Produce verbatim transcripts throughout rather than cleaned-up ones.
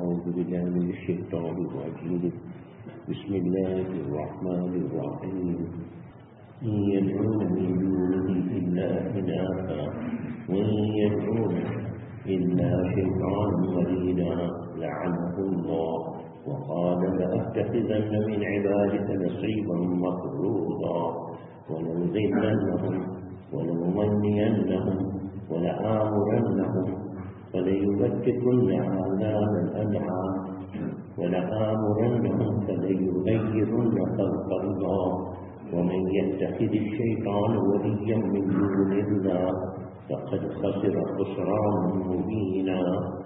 أعوذ بالله من الشيطان الرجيم بسم الله الرحمن الرحيم إن يدعون من دونه إلا إناثا وإن يدعون إلا شيطانا مريدا لعنه الله وقال لأتخذن من عبادك نصيبا مفروضا ولأذلنهم ولأمنينهم ولآمرنهم فليبتكن آذان الأنعام ولآمرنهم فليغيرن خلق الله ومن يتخذ الشيطان وليا من دون الله فقد خسر خسرانا مبينا.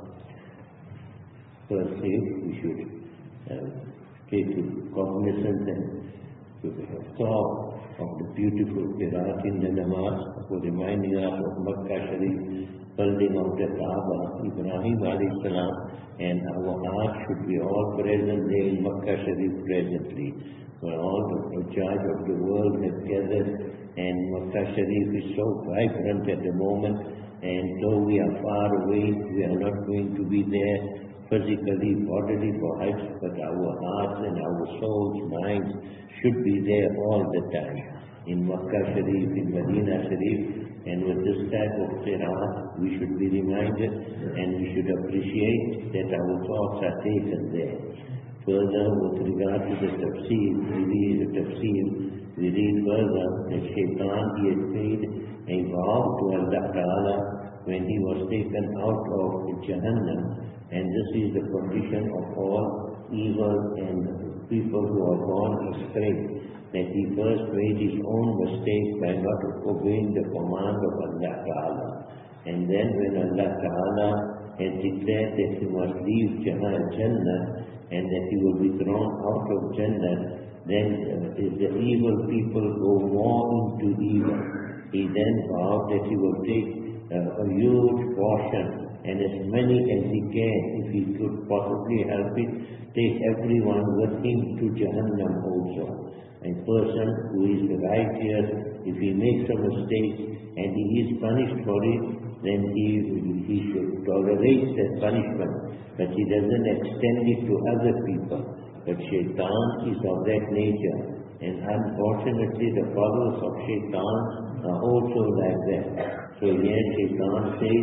Firstly, we should uh, take cognizance and to have thought of the beautiful qiraat in the namaz for reminding us of Makkah Sharif, building of the Kaaba, Ibrahim alayhi salam, and our heart should be all present there in Makkah Sharif presently, where all the judge of the world have gathered, and Makkah Sharif is so vibrant at the moment, and though we are far away, we are not going to be there physically, bodily for Hajj, but our hearts and our souls, minds should be there all the time in Makkah Sharif, in Medina Sharif, and with this type of qiraat we should be reminded and we should appreciate that our thoughts are taken there. Further, with regard to the tafsir, we read the tafsir, we read further that Shaitan, he had paid a vow to Allah Ta'ala when he was taken out of Jahannam, and this is the condition of all evil and people who are born astray, that he first made his own mistake by not obeying the command of Allah Ta'ala. And then when Allah Ta'ala had declared that he must leave Jannah and that he will be thrown out of Jannah, then uh, the evil people go more into evil. He then vowed that he will take uh, a huge portion, and as many as he can, if he could possibly help it, take everyone with him to Jahannam also. A person who is righteous, if he makes a mistake and he is punished for it, then he, he should tolerate that punishment, but he doesn't extend it to other people. But Shaitan is of that nature, and unfortunately the followers of Shaitan are also like that. So here Shaitan says,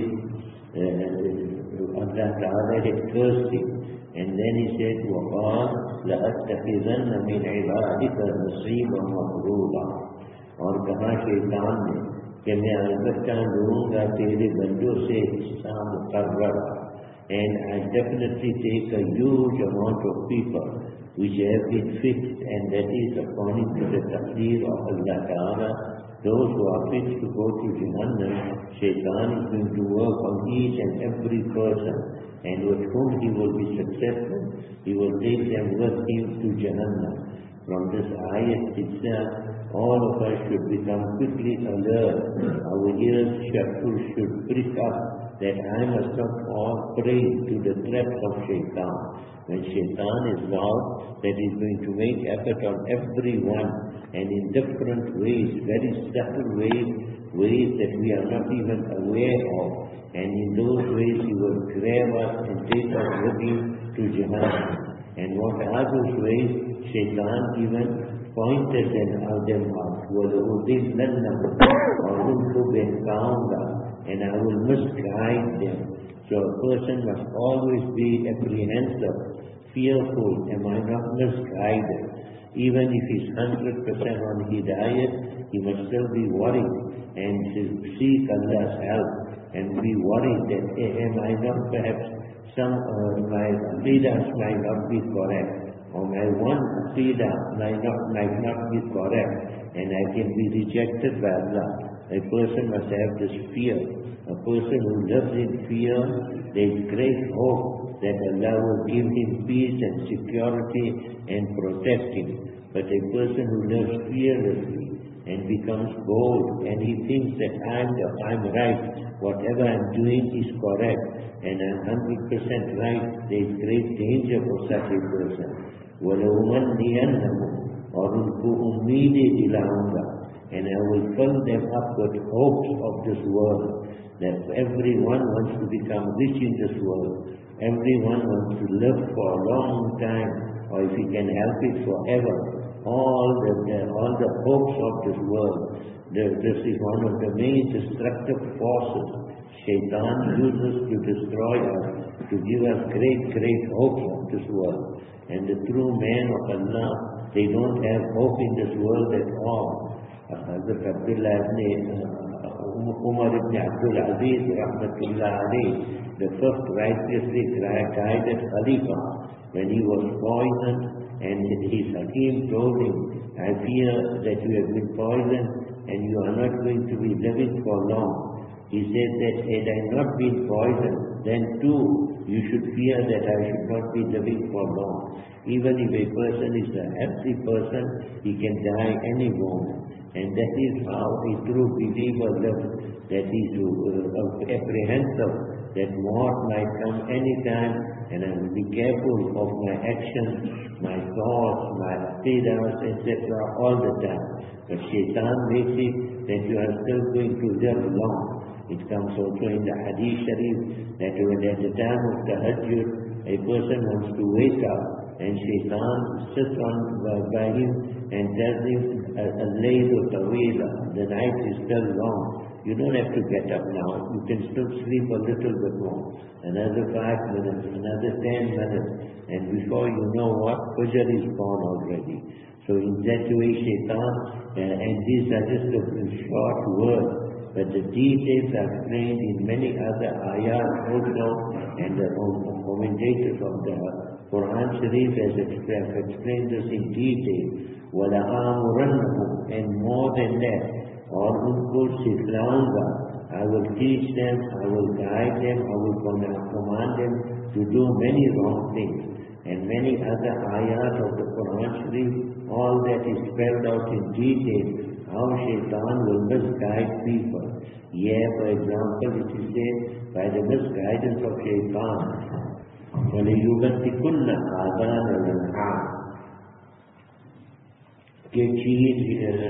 uh, Allah Ta'ala had cursed him, and then he said, وَقَالَ لَأَتَّخِذَنَّ مِنْ عِبَادِكَ نَصِيبًا مَفْرُوضًا. और कहा शैतान ने कि मैं अलबत्ता लूँगा तेरे बंदों से हिस्सा मुकर्रर, and I definitely take a huge amount of people which have been fixed, and that is according to the taqdeer of Allah Ta'ala. Those who are fixed to go to Jahannam, Shaitan is going to work on each and every person, and with whom he will be successful, he will take them with him to Jahannam. From this ayat itself, all of us should become quickly alert. Our ears should, should prick up that I must not fall prey to the traps of Shaitan. When Shaitan is vowed that he is going to make effort on everyone, and in different ways, very subtle ways, ways that we are not even aware of, and in those ways he will grab us and take us with him to Jahannam. And what are those ways? Shaitan even pointed them out, them out, وَلَأُذِلَّنَّهُمْ وَأُنْتُ بِهْكَاؤُنَا, and I will misguide them. So a person must always be apprehensive, fearful, am I not misguided? Even if he's one hundred percent on hidayat, he must still be worried and seek Allah's help and be worried that am I not perhaps some uh, my leaders might not be correct, or my one aqidah might not, might not be correct, and I can be rejected by Allah. A person must have this fear. A person who lives in fear, there is great hope that Allah will give him peace and security and protect him. But a person who lives fearlessly and becomes bold, and he thinks that I'm, I'm right, whatever I'm doing is correct, and I'm one hundred percent right, there is great danger for such a person. وَلَوْمَنِّيَنَّهُمْ, और उनको उम्मीदें दिलाऊंगा, and I will fill them up with hopes of this world, that everyone wants to become rich in this world. everyone wants to live for a long time, or if he can help it forever. All the, the all the hopes of this world. The, this is one of the main destructive forces. Shaitan uses to destroy us, to give us great, great hopes of this world. And the true men of Allah, they don't have hope in this world at all. Hazrat Abdullah ibn Umar ibn Abdul Aziz, rahmatullah alayh, the first righteously guided Khalifa, when he was poisoned, and his Hakim told him, I fear that you have been poisoned and you are not going to be living for long. He said that had I not been poisoned, then too you should fear that I should not be living for long. Even if a person is a healthy person, he can die any moment. And that is how a true believer lives, that he is uh, apprehensive that mort might come any time, and I will be careful of my actions, my thoughts, my aqidas, et cetera all the time. But Shaitan makes it that you are still going to live long. It comes also in the Hadith Sharif that when at the time of the Tahajjud, a person wants to wake up, and Shaitan sits on by him and tells him, al-layl tawila, the night is still long. You don't have to get up now. You can still sleep a little bit more. Another five minutes, another ten minutes, and before you know what, Fajr is gone already. So in that way, Shaitan, uh, and these are just a short words, but the details are explained in many other ayat also, and the commentators of the Quran Sharif has explained this in detail. وَلَآمُرَنَّهُمْ, and more than that, और उनको सिखलाऊंगा, I will teach them, I will guide them, I will command them to do many wrong things. And many other ayat of the Quran Sharif, all that is spelled out in detail, how Shaitan will misguide people. Yeah, for example, it is said, by the misguidance of Shaitan, وَلَيُبَتِّكُنَّ آذَانَ الْأَنْعَامِ, के चीज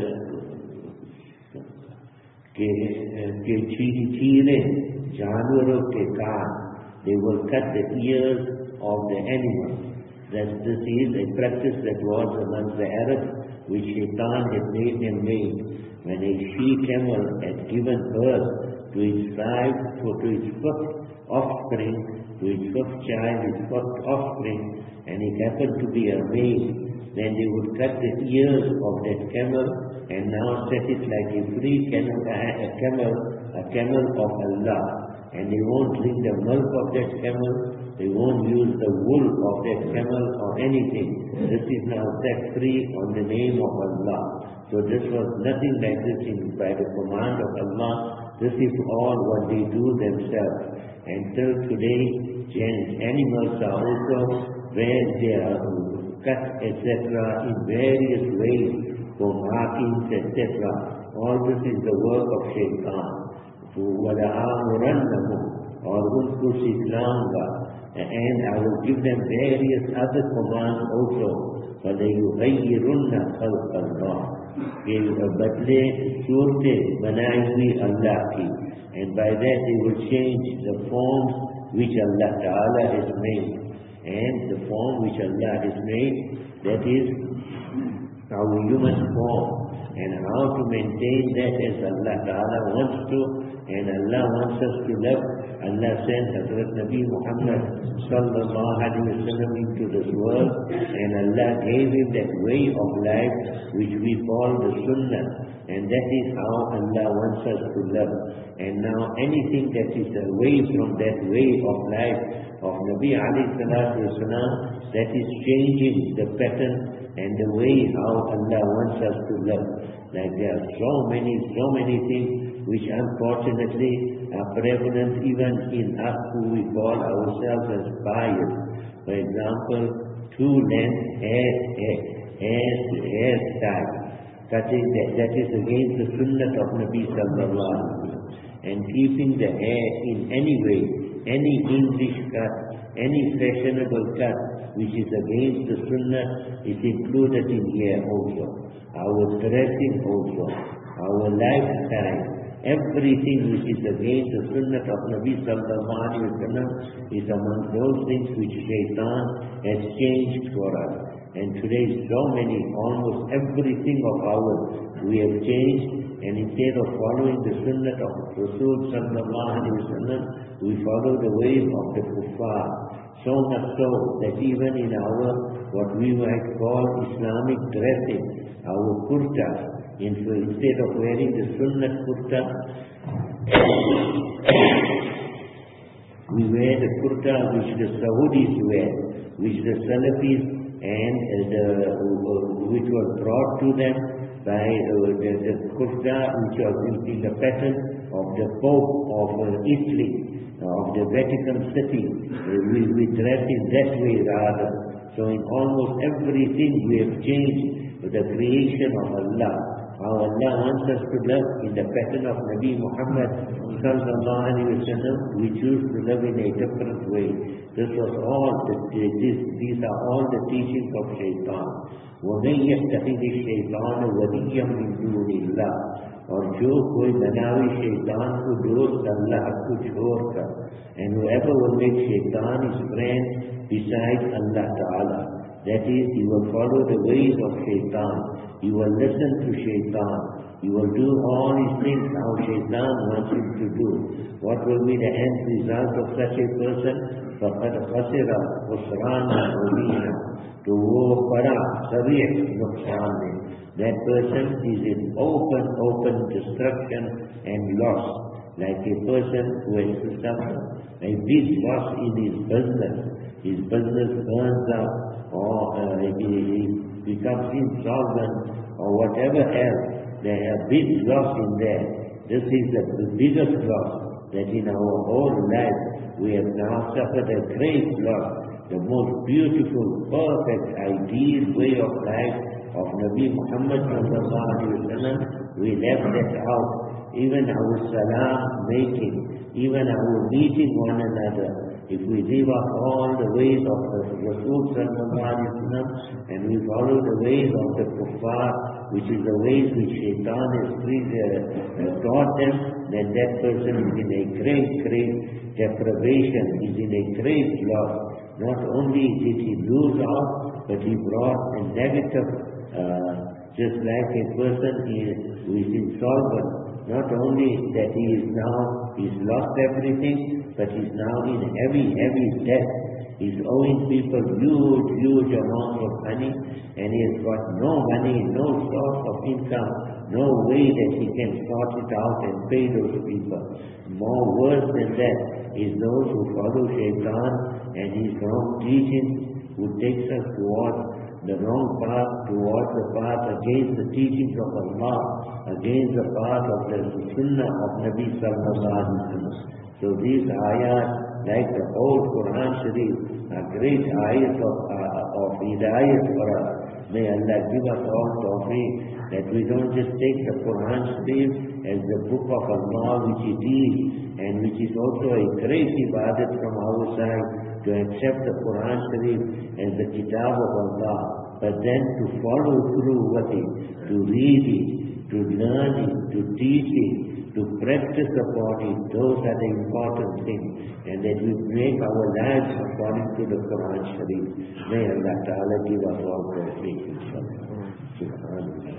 के के चीरे जानवरों के कान, they will cut the ears of the animals. That this is a practice that was among the Arabs, which Shaitan had made them make. When a she-camel had given birth to its five, to its fifth offspring, to its fifth child, its fifth offspring, and it happened to be a male, then they would cut the ears of that camel and now set it like a free camel, a camel, a camel of Allah. And they won't drink the milk of that camel, they won't use the wool of that camel or anything. This is now set free on the name of Allah. So this was nothing like this in, by the command of Allah. This is all what they do themselves. And till today, animals are also where they are cut, et cetera, in various ways, for markings, et cetera. All this is the work of Shaitan. وَلَآمُرَنَّهُمْ, or unko sikhnaunga, and I will give them various other commands also. فَلَيُغَيِّرُنَّ خَلْقَ اللَّهِ, ke badle surte banayi hui Allah ki, and by that they will change the forms which Allah Ta'ala has made. And the form which Allah has made, that is our human form, and how to maintain that as Allah Ta'ala wants to, and Allah wants us to live. Allah sent Hazrat Nabi Muhammad sallallahu alaihi wasallam into this world, and Allah gave him that way of life which we call the Sunnah, and that is how Allah wants us to live. And now anything that is away from that way of life of Nabi alayhi salatu wasalam, that is changing the pattern and the way how Allah wants us to live. Like there are so many, so many things which unfortunately are prevalent even in us who we call ourselves as pious. For example, two length hair, hair, hair, hairstyle, cutting that, that is against the sunnah of Nabi sallallahu alaihi wasallam. And keeping the hair in any way, any English cut, any fashionable cut which is against the sunnah is included in here also. Our dressing also, our lifestyle, Everything which is against the sunnah of Nabi sallallahu alayhi wa sallam is among those things which Shaitan has changed for us. And today so many, almost everything of ours we have changed, and instead of following the sunnah of Rasul sallallahu alayhi wa sallam, we follow the ways of the kuffar. So much so that even in our, what we might call Islamic dressing, our kurtas, instead of wearing the sunnah kurta, we wear the kurta which the Saudis wear, which the Salafis and the, uh, which was brought to them by uh, the, the kurta which was in the pattern of the Pope of uh, Italy, of the Vatican City. Uh, we, we dress in that way rather. So in almost everything we have changed the creation of Allah. How Allah wants us to live in the pattern of Nabi Muhammad sallallahu alayhi wa sallam, we choose to live in a different way. This was all, the, this, these are all the teachings of Shaitan. وَمَنْ يَتَّخِذِ الشَّيْطَانَ وَلِيًّا مِنْ دُونِ اللَّهِ. और जो कोई बनावे शैतान को दोस्त अल्लाह को छोड़कर, and whoever will make shaitan his friend besides Allah Ta'ala, that is, he will follow the ways of shaitan, he will listen to shaitan, he will do all these things how shaitan wants him to do. What will be the end result of such a person? فَقَدْ خَسِرَ خُسْرَانًا مُبِينًا. To wo bada sarih nuksan hai. That person is in open, open destruction and loss. Like a person who has suffered a big loss in his business. His business burns up, or uh, he, he becomes insolvent, or whatever else. There are big loss in there. This is the, the biggest loss, that in our whole life we have now suffered a great loss. The most beautiful, perfect, ideal way of life of Nabi Muhammad sallallahu alaihi wasallam, we left that out. Even our salam making, even our meeting one another, if we leave up all the ways of the Rasul sallallahu alaihi wasallam, and we follow the ways of the kuffar, which is the ways which Shaitan has uh, taught them, then that person is in a great, great deprivation, is in a great loss. Not only did he lose out, but he brought a negative, uh, just like a person who is insolvent. Not only that he is now, he's lost everything, but he's now in heavy, heavy debt. He's owing people huge, huge amounts of money, and he has got no money, no source of income, no way that he can sort it out and pay those people. More worse than that is those who follow Shaitan and his wrong teaching, who takes us towards the wrong path, towards the path against the teachings of Allah, against the path of the Sunnah of Nabi sallallahu alaihi wasallam. So these ayat, like the whole Quran Sharif, are great ayat of, uh, of hidayat for us. May Allah give us all tawfiq, that we don't just take the Quran Sharif as the book of Allah which it is, and which is also a great ibadat from our side, to accept the Quran Sharif as the kitab of Allah, but then to follow through with it, to read it, to learn it, to teach it, to practice upon it. Those are the important things, and that we make our lives according to the Quran Sharif. May Allah Ta'ala give us all tawfiq, inshallah. Subhanallah.